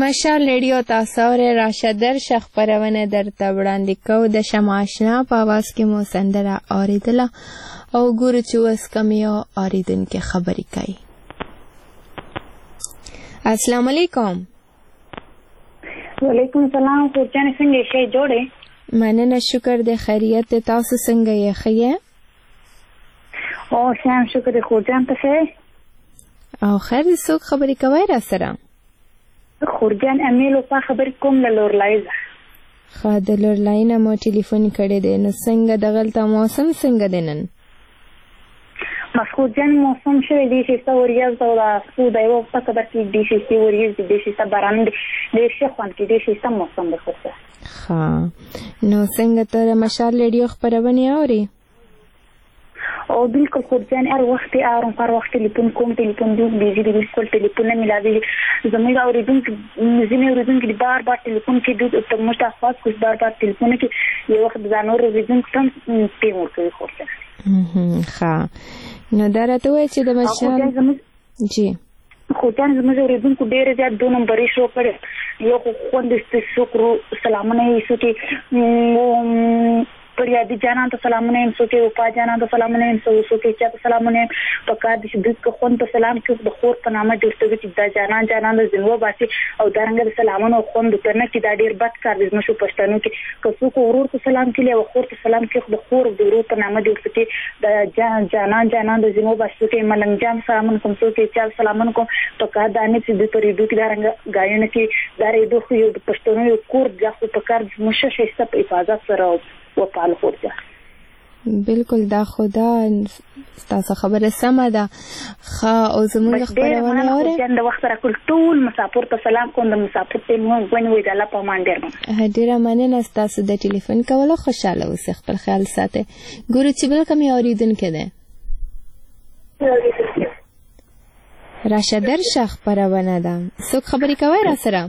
مشال ریډیو تاسو اورئ. راشه درشه خپرونه درته وړاندې کوو. د شمع اشنا په اواز کې مو سندره اورېدله او ګورو چې اوس کوم یو اورېدونکی خبرې کوي. السلام علیکم. وعلیکم السلام. خورجانې څنګه یې؟ ښه جوړې؟ مننه، شکر دی. خیریت دی؟ تاسو څنګه یې؟ ښه یې؟ او ښه یم، شکر دی. خورجان ته ښه یې؟ او خیر دی. څوک خبرې کوئ را سره؟ خورجان امیل وفا خبرې کوم له لورلای ځه. ښه، د لورلای نه مو ټلیفون کړی دی. نو څنګه دغلته موسم څنګه دی نن؟ بس خورجان موسم شوی دی چې څه وریځ او د څو د یوه هفته خبر کې ډېر شیستې وریځ دي، ډېر شیسته باران دی، ډېر ښه خوند کوي، ډېر شیسته موسم دی. خورجان ښه، نو څنګه ته د مشال ریډیو خپرونې اورې؟ او بالکل خورجان هر وخت اورم، هر وخت ټلیفون کوم، ټلیفون ډېر بیزي دی، بالکل ټلیفون نه میلاږي. زموږ اورېدونکي ځینې اورېدونکي دي بار بار ټلیفون کوي، موږ ته خاص کوي بار بار ټلیفون کوي. یو وخت د نور اورېدونکو ته هم ټیم ورکوي. خورجان ښه، نو دا راته وایي چې د مشال جی خورجان زموږ اورېدونکو ډېر زیات 2 نمبرې شو کړی. یو خو خوند شکر سلامونه یې څوکې پریادي جانان ته سلامونه یم، څوکې وفا جانان ته سلامونه یم، څوکې چا ته سلامونه یم. په کار دي چې دوی که خوند ته سلام کوي، د خور په نامه جوړ شوي چې دا جانان جانان د ځینو باسي او دارنګه د سلامونو او خوند ورته نه کړي. دا ډېر بد کار دی زموږ پښتنو کې. که څوک ورور ته سلام کوي او خور ته سلام کوي، خو د خور او د ورور په نامه جوړ شوي د جانان جانان د ځینو باسي. څوکې ملنګ جان سلامونه کوم، څوکې چا سلامونه کوم. په کار دا نه چې دوی په ریډیو کې دارنګه ګایونه کوي. دا ریډیو خو یو د پښتنو یو کور دی، خو په کار زموږ ښایسته په حفاظت سره وپاله. خورجان بالکل دا خدا ستاسو خبره سمه ده. ښه، او زموږ خبرونه اورئ؟ د وخت راکول ټول مسافر ته سلام کوم، د مسافر ته مو ونیوئ. د الله په امان ډېر مننه. ډېره مننه ستاسو د ټلیفون کولو. خوشحاله اوسئ، خپل خیال ساتئ. ګورو چې بل کوم یو اورېدونکی دی. راشه درشه خپرونه ده. څوک خبرې کوئ را سره؟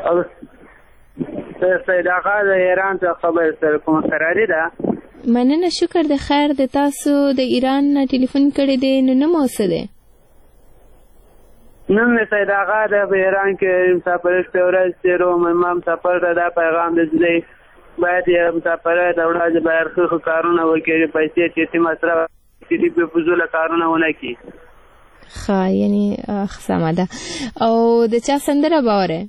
سید آقا د ایران څخه خبر سره کوم قراري ده. مننه، شکر د خیر د تاسو د ایران نه ټلیفون کړی دی. نو نوم اوسه دی؟ نن مې سید آقا د ایران کې مسافر شپې ورځ تېروم. ما مسافر ته دا پیغام دی باید یې مسافر ته ورځ باید ښه کارونه وکړي، پیسې چې مصرف کړي، په فضوله کارونه ونه کړي. ښه، یعنې سمه ده. او د چا سندره به اورئ؟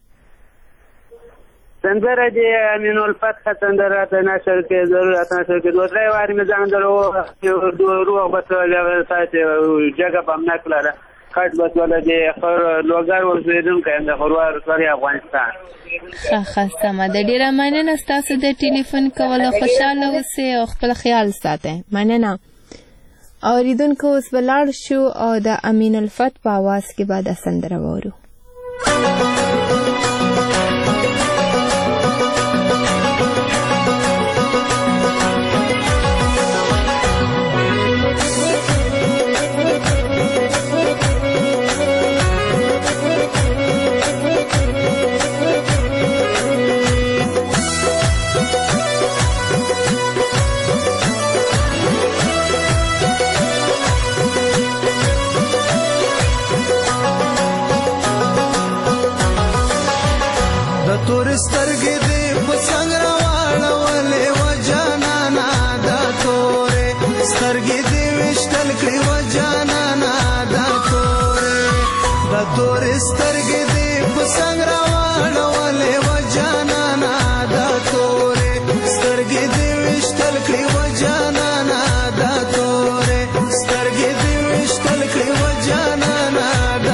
سندره د امین الفتح سندره ته نشر کې ضرورت نشر کې 2-3 وارې مې ځان درو روغ بتول ساتي جګه پم نه کړله کټ بتول د خور لوګر ورسېدونکو د خروار سره افغانستان. ښه، سمه ده. ډېره مننه ستاسو د ټلیفون کولو. خوشحاله اوسئ او خپل خیال ساتئ. مننه. اورېدونکو اوس به لاړ شو او د امین الفتح په اواز کې به دا سندره واورو. سترګې دې په څنګ راواړولې و جانانا، دا تورې سترګې دې ویشتل کړې و جانانا، دا تورې سترګې دې په څنګ راواړولې و جانانا، دا تورې سترګې دې ویشتل کړې و جانانا، دا تورې سترګې دې ویشتل کړې و جانانا، دا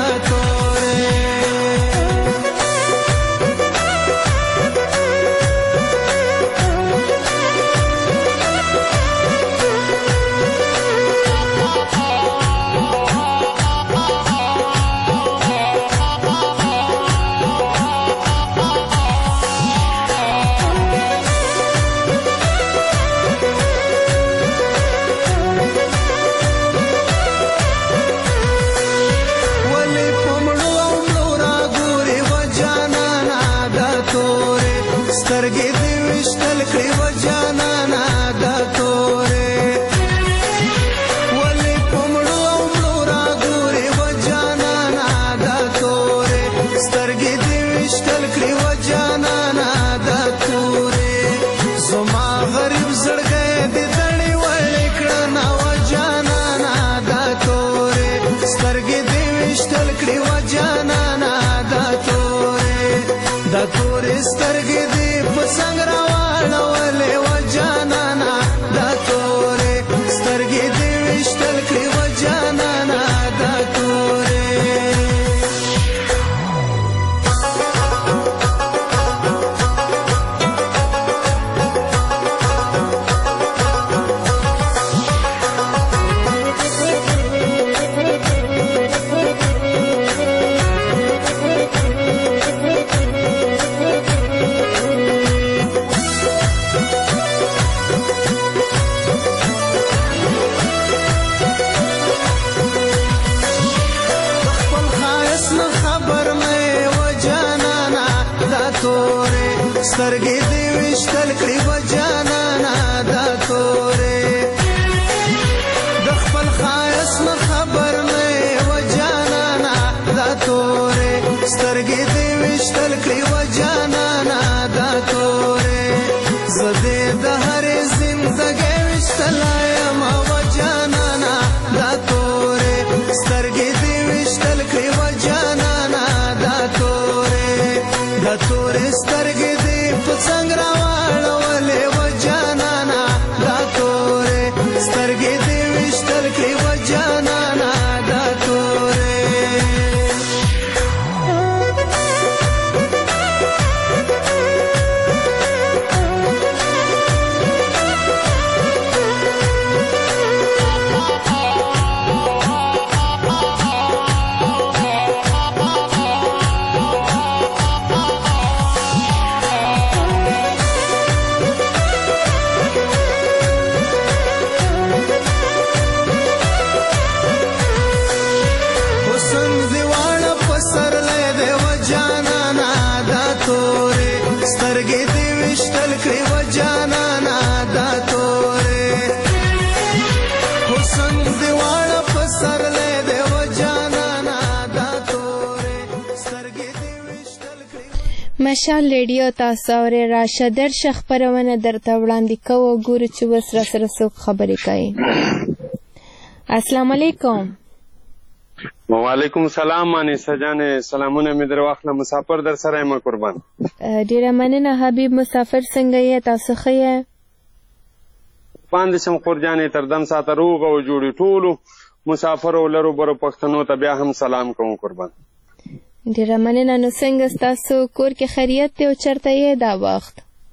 سترګې دې وشتل کړې و جانانا دا تورې د خپل ښایست نه خبر نه و جانانا دا تورې سترګې دې وشتل کړې و جانانا دا تورې زه دې د هرې زندګۍ وشتلی یم و جانانا دا تورې سترګې دې وشتل کړې و جانانا دا تورې دا تورې سترګې دې په څنګ راواړولې و جانانا دا تورې سترګې دې وشتل کړې و جانانا دا تورې مشال ریډیو تاسو اورئ. راشه درشه خپرونه درته وړاندې کوو. ګورو چې اوس راسره څوک خبرې کوي. السلام علیکم. وعلیکم السلام. انیسه جانې سلامونه مې در واخله. مسافر در سره یم قربان. ډېره مننه حبیب. مسافر څنګه یې؟ تاسو ښه یې؟ باندې شم خور جانې تر دم ساته روغ او جوړې ټولو مسافرو لرو برو پښتنو ته بیا هم سلام کوم قربان. ډېره مننه. نو څنګه ستاسو کور کې خیریت دی او چېرته یې دا وخت؟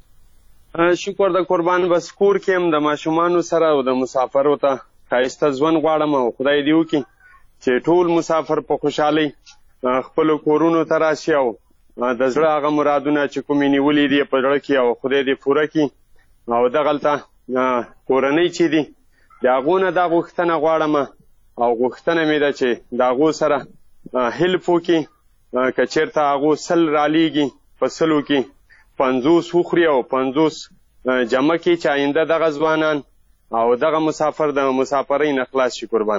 شکر د قربان. بس کور کې یم د ماشومانو سره او د مسافرو ته ښایسته ژوند غواړم او خدای دې وکړي چې ټول مسافر په خوشحالۍ خپلو کورونو ته راشي او د زړه هغه مرادونه چې کومې نیولي دي په زړه کې او خدای دې پوره کړي او دغلته کورنۍ چې دي د هغو نه دا غوښتنه غواړم او غوښتنه مې ده چې د هغو سره هیلپ وکړي که چېرته هغو 100 رالیږي په 100 کې 50 وخوري او 50 جمع کړي چې آینده دغه ځوانان او دغه مسافر د مسافرۍ نه خلاص شي قربان.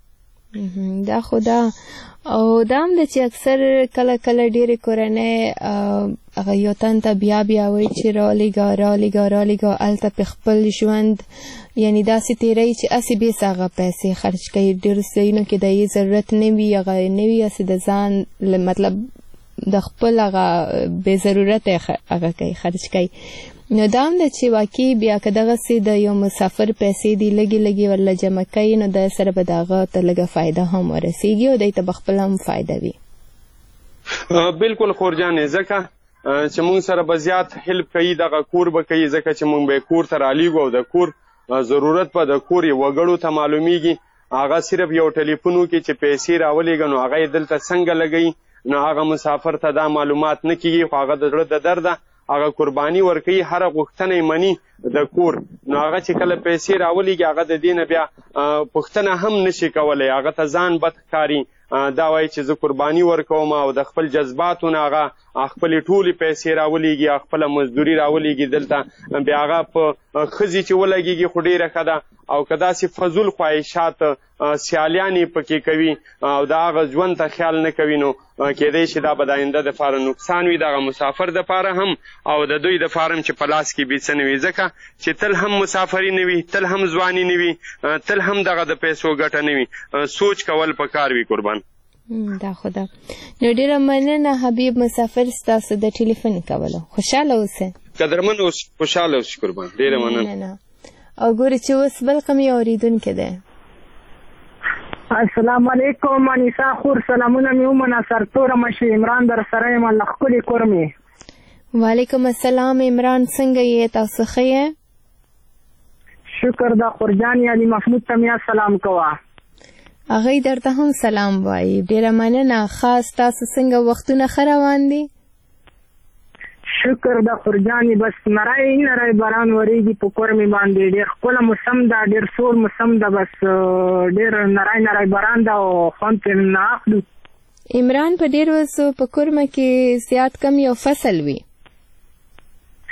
دا خو دا او دا هم ده چې اکثر کله کله ډېرې کورنۍ هغه یو تن ته بیا بیا وایي چې رالیږه هلته پې خپل ژوند یعنی داسې تیروي چې هسې بېس هغه پیسې خرچ کوي. ډېرو ځایونو کې د یې ضرورت نه وي هغه نه وي هسې د ځان مطلب د خپل هغه بې ضرورته هغه کوي خرچ کوي. نو دا هم ده چې واقعي بیا که دغسې د یو مسافر پیسې دي لږې ورله جمع کوي نو د سره به د هغه ته لږه فایده هم ورسېږي او دی ته به خپل هم فایده وي. بلکل خور جانې ځکه چې مونږ سره به زیات هیلپ کوي دغه کور به کوي ځکه چې مونږ به کور ته رالیږو او د کور ضرورت به د کور یې وګړو ته معلومیږي. هغه صرف یو ټلیفون وکړي چې پیسې راولېږه نو هغه یې دلته څنګه لګوي نو هغه مسافر ته دا معلومات نه کېږي خو هغه د زړه د درده هغه قرباني ورکوي هره غوښتنه یې مني د کور نو هغه چې کله پیسې راولېږي هغه د دې نه بیا پوښتنه هم نشي کولی هغه ته ځان بد ښکاري دا وایي چې زه قرباني ورکوم او د خپل جذباتو نه هغه خپلې ټولې پیسې راولېږي خپله مزدوري راولېږي دلته بیا هغه په ښځې چې ولګېږي خو ډېره ښه ده او که داسې فضول خواهشات سیالیانې پکې کوي او د هغه ژوند ته خیال نه کوي نو کېدی شي دا به د آینده دپاره نقصان وي دغه مسافر دپاره هم او د دوی دپاره هم چې په لاس کې بې څه نه وي ځکه چې تل هم مسافري نه وي تل هم ځواني نه وي تل هم دغه د پیسو ګټه نه وي سوچ کول پکار وي قربان. دا خو ده. نو ډېره مننه حبیب مسافر ستاسو د ټلیفون کولو. خوشحاله اوسئ. قدرمن اوسئ خوشحاله اوسئ قربان. ډېره مننه. او ګورې چې اوس بل کوم یو اورېدونکی دی. السلام علیکم انیسا خور سلامونه مې ومنه سرتوره مشي عمران در سره یم الله ښکلې کور مې. وعلیکم السلام عمران څنګه یې تاسو ښه یې؟ شکر ده خورجان علي محمود ته مې سلام کوه. هغوی درته هم سلام وایي. ډېره مننه. خاص تاسو څنګه وختونه ښه روان دي؟ شکر ده خورجانې بس نری باران ورېږي په کور مې باندې ډېر ښکله موسم ده ډېر سوړ موسم ده بس ډېر نری باران ده او خوند پرې نه اخلو. عمران په ډېرو په کورمه کې زیات کم یو فصل وي.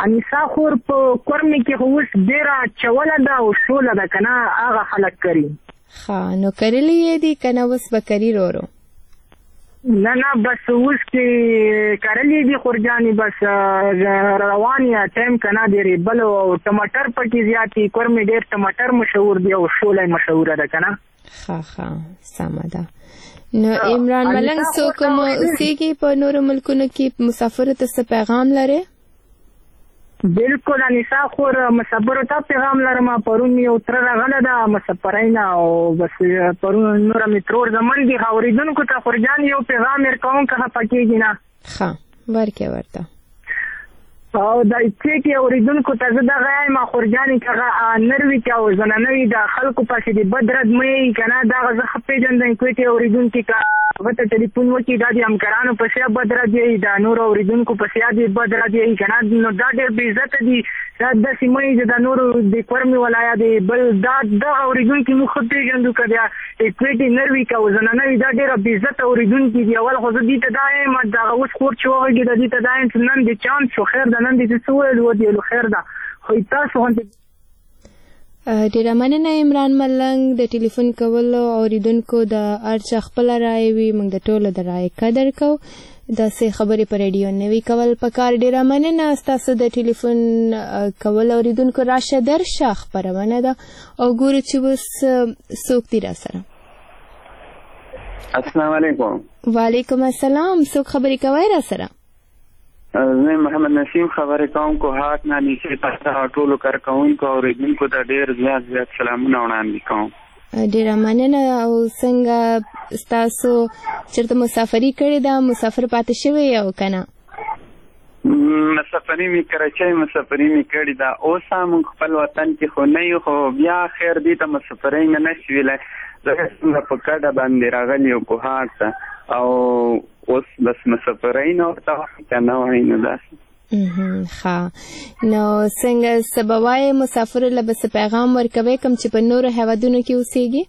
انیسا خور په کورمې کې خو اوس ډېره چوله ده او شوله ده که نه هغه خلک کري. ښه نو کرلی یې دي که نه اوس به کري ورو؟ نه بس اوس کې کرلی دي خورجانې بس روان یا ټایم که نه دی ریبل او ټماټر پکې زیات دي. کورمې ډېر ټماټر مشهور دی او شوله مشهوره ده که نه. ښه سمه ده. نو عمران ملنګ څوک مو اوسېږي په نورو ملکونو کې مسافرو ته څه پیغام لرې؟ بالکل انیسا خور مسافرو ته پیغام لرم. پرون یو تره راغله ده مسافرینه او بس پرون نوره مې ترور زمن دي اورېدونکو ته خورجان یو پیغام ورکوم که خفه کېږي نه. ښه ورکې ورته. او دا چې اورېدونکو ته زه دغه یم خورجانې که هغه نر وي که او زنانه وي د خلکو پسې د بد رد مه یې که نه دغه زه ښه پېژندم کوټې اورېدونکي که هغه ته ټلیفون وکړي دا د همکارانو پسې بد رد یې د نورو اورېدونکو پسې د بد رد یې که نه نو دا ډېر بې عزته دي. دا داسې مه یې چې د نورو د کورمې ولایت دی بل دا دغه اورېدونکي موږ ښه پېژندو که د کوټې نر وي که او زنانه وي دا ډېره بې عزته اورېدونکي دي. اول خو زه دې ته دا یم دغه اوس خور چې وغږېده دې ته دا یم چې نن دې چانس شو خیر ده نن دې څه ویل ودیلو خیر ده خو تاسو غوندې ډېره مننه عمران ملنګ د ټلیفون کولو اورېدونکو د هر چا خپله رایې وي موږ د ټولو د رایې قدر کوو. داسې خبرې په ریډیو نه وي کول پکار. ډېره مننه ستاسو د ټلیفون کول اورېدونکو. راشه درشه خپرونه ده او ګورو چې اوس څوک دي را سره. السلام علیکم. وعلیکم السلام. څوک خبرې کوئ را سره؟ زه محمد نسیم خبرې کوم کوهاټ نه نیچې تاسو ټولو کارکوونکو اورېدونکو ته ډېر زیات سلامونه وړاندې کوم. ډېره مننه. او څنګه ستاسو چېرته مسافري کړې ده مسافر پاتې شوی او که نه؟ مسافري مې مسافري مې کړې ده. اوس هم خپل وطن کې خو نه یو خو بیا خیر دې ته مسافرۍ نه نشي ویلی. زه څنګه په کډه باندې راغلی یو کوهاټ ته او اوس بس مسافرۍ نه ورته که نه وایي نو داسې. ښه نو څنګه څه به وایې مسافرو له به څه پیغام ورکوئ کوم چې په نورو هیوادونو کې اوسېږي؟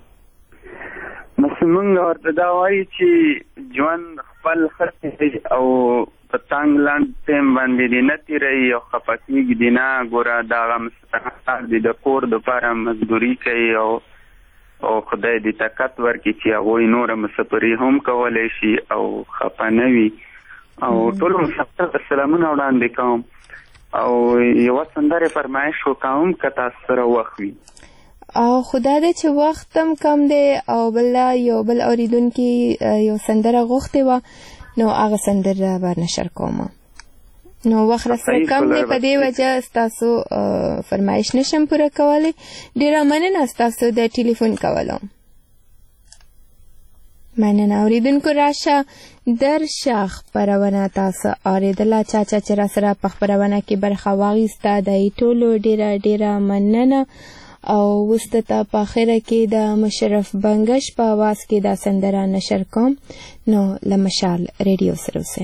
بس مونږ ورته دا وایو چې ژوند خپل ښه او په تنګ لاند ټایم باندې دې نه تېروي او خفه کېږي دې نه. ګوره دغه مستحقات دې د کور دپاره مزدوري کوي او خدای دې طاقت ورکړي چې هغوی نوره مسافري هم کولی شي او خفه نه وي. او ټولو مسافر ته سلامونه وړاندې کوم او یوه سندرې فرمایش وکوم که تاسو سره وخت وي. او خدا دې چې وخت هم کم دی او یو بل اورېدونکي یو سندره غوښتې وه نو هغه سندره به نشر کوم. نو وخت راسره کم دی په دې وجه ستاسو فرمایش نشم پوره کولی. ډېره مننه ستاسو د ټلیفون کولو. مننه. اورېدونکو راشه درشه خپرونه تاسو اورېدله. چا چې راسره په خپرونه کې برخه واخیسته د ټولو ډېره مننه. او اوس ته په اخره کې د مشرف بنګش په आवाज کې دا سندره نشر کوم. نو له مشال ریډیو سره اوسئ.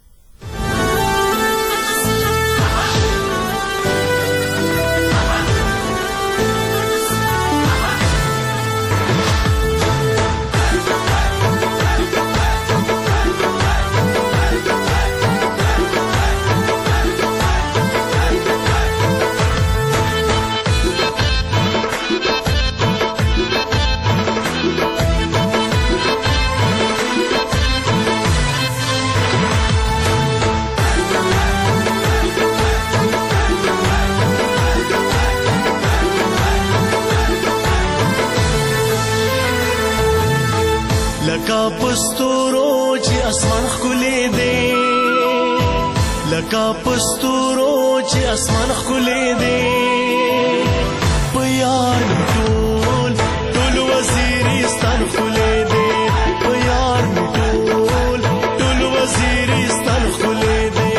لکه پستورو چې اسمان ښکلی دی لکه پستورو چې اسمان ښکلی دی په یار مې ټول وزیرستان ښکلی دی په یار مې ټول وزیرستان ښکلی دی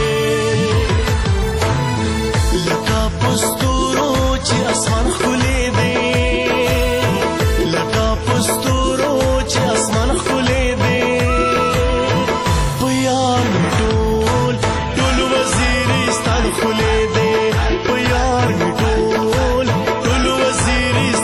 لکه پستورو چې اسمان ښکلی دی لکه پستورو چې اسمان ښکلی دی په یار مې ټول وزیرستان ښکلی دی په یار مې ټول وزیرستان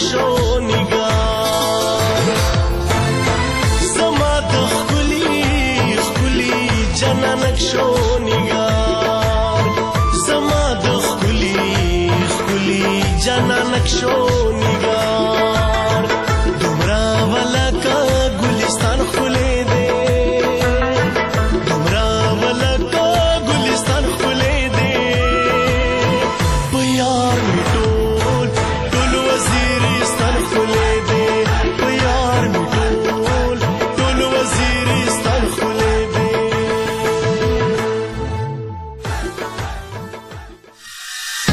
نقشو نگار زما د ښکلي جانا نقشو نگار زما د ښکلي جانا نقشو نگار